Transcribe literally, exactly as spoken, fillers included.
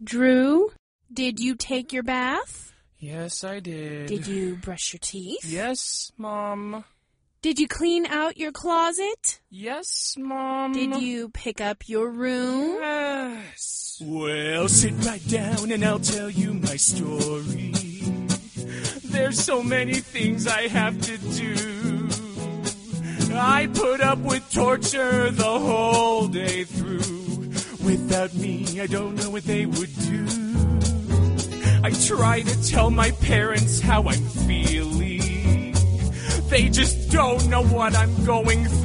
Drew, did you take your bath? Yes, I did. Did you brush your teeth? Yes, Mom. Did you clean out your closet? Yes, Mom. Did you pick up your room? Yes. Well, sit right down and I'll tell you my story. There's so many things I have to do. I put up with torture the whole day through. Without me, I don't know what they would do. I try to tell my parents how I'm feeling. They just don't know what I'm going through.